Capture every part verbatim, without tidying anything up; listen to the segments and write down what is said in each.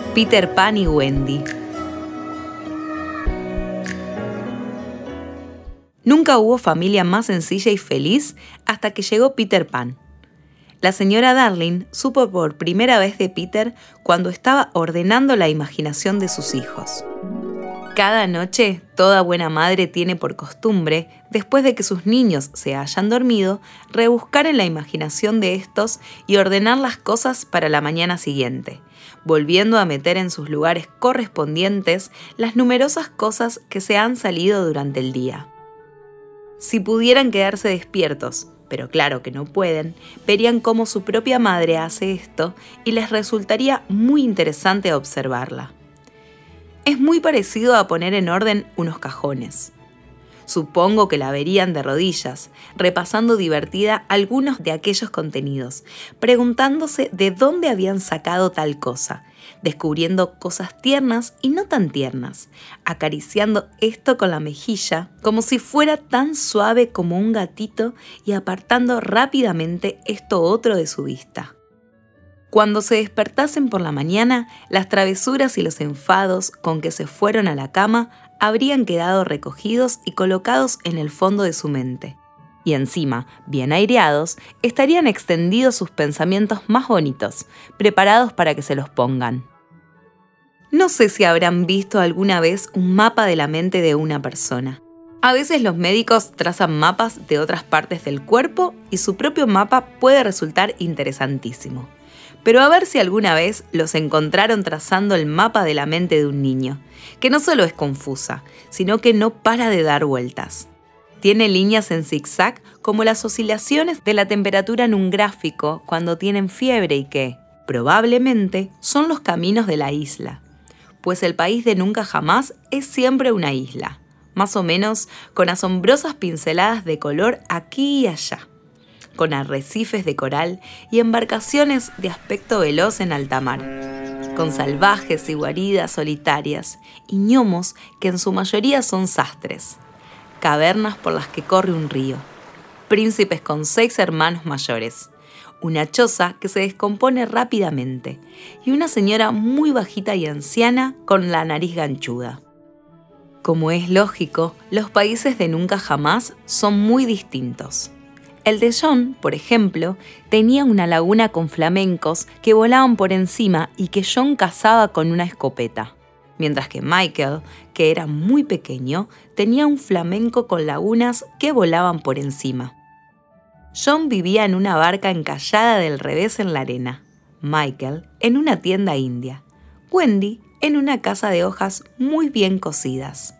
Peter Pan y Wendy. Nunca hubo familia más sencilla y feliz hasta que llegó Peter Pan. La señora Darling supo por primera vez de Peter cuando estaba ordenando la imaginación de sus hijos. Cada noche, toda buena madre tiene por costumbre, después de que sus niños se hayan dormido, rebuscar en la imaginación de estos y ordenar las cosas para la mañana siguiente, volviendo a meter en sus lugares correspondientes las numerosas cosas que se han salido durante el día. Si pudieran quedarse despiertos, pero claro que no pueden, verían cómo su propia madre hace esto y les resultaría muy interesante observarla. Es muy parecido a poner en orden unos cajones. Supongo que la verían de rodillas, repasando divertida algunos de aquellos contenidos, preguntándose de dónde habían sacado tal cosa, descubriendo cosas tiernas y no tan tiernas, acariciando esto con la mejilla como si fuera tan suave como un gatito y apartando rápidamente esto otro de su vista. Cuando se despertasen por la mañana, las travesuras y los enfados con que se fueron a la cama habrían quedado recogidos y colocados en el fondo de su mente. Y encima, bien aireados, estarían extendidos sus pensamientos más bonitos, preparados para que se los pongan. No sé si habrán visto alguna vez un mapa de la mente de una persona. A veces los médicos trazan mapas de otras partes del cuerpo y su propio mapa puede resultar interesantísimo. Pero a ver si alguna vez los encontraron trazando el mapa de la mente de un niño, que no solo es confusa, sino que no para de dar vueltas. Tiene líneas en zigzag como las oscilaciones de la temperatura en un gráfico cuando tienen fiebre y que, probablemente, son los caminos de la isla, pues el país de nunca jamás es siempre una isla, más o menos con asombrosas pinceladas de color aquí y allá, con arrecifes de coral y embarcaciones de aspecto veloz en alta mar, con salvajes y guaridas solitarias y gnomos que en su mayoría son sastres, cavernas por las que corre un río, príncipes con seis hermanos mayores, una choza que se descompone rápidamente y una señora muy bajita y anciana con la nariz ganchuda. Como es lógico, los países de nunca jamás son muy distintos. El de John, por ejemplo, tenía una laguna con flamencos que volaban por encima y que John cazaba con una escopeta, mientras que Michael, que era muy pequeño, tenía un flamenco con lagunas que volaban por encima. John vivía en una barca encallada del revés en la arena, Michael en una tienda india, Wendy en una casa de hojas muy bien cocidas.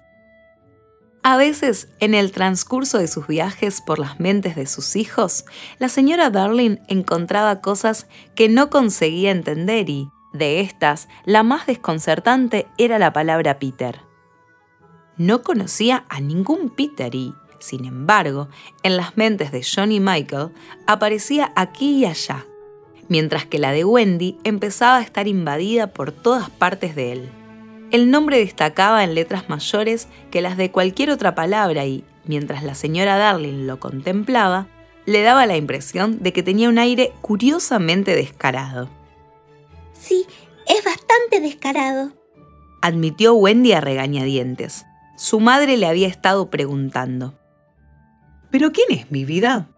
A veces, en el transcurso de sus viajes por las mentes de sus hijos, la señora Darling encontraba cosas que no conseguía entender y, de estas, la más desconcertante era la palabra Peter. No conocía a ningún Peter y, sin embargo, en las mentes de John y Michael aparecía aquí y allá, mientras que la de Wendy empezaba a estar invadida por todas partes de él. El nombre destacaba en letras mayores que las de cualquier otra palabra y, mientras la señora Darling lo contemplaba, le daba la impresión de que tenía un aire curiosamente descarado. Sí, es bastante descarado, admitió Wendy a regañadientes. Su madre le había estado preguntando. ¿Pero quién es, mi vida?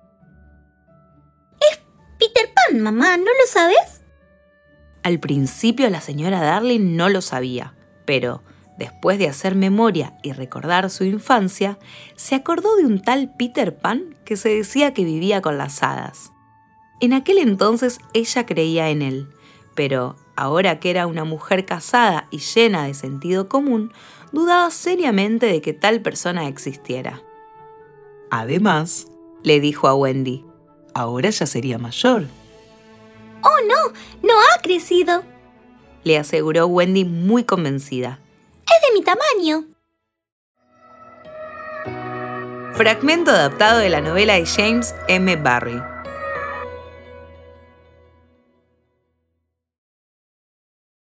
Es Peter Pan, mamá, ¿no lo sabes? Al principio la señora Darling no lo sabía, pero después de hacer memoria y recordar su infancia, se acordó de un tal Peter Pan que se decía que vivía con las hadas. En aquel entonces ella creía en él, pero ahora que era una mujer casada y llena de sentido común, dudaba seriamente de que tal persona existiera. Además, le dijo a Wendy, ahora ya sería mayor. ¡Oh, no! ¡No ha crecido!, le aseguró Wendy muy convencida. ¡Es de mi tamaño! Fragmento adaptado de la novela de James M. Barrie.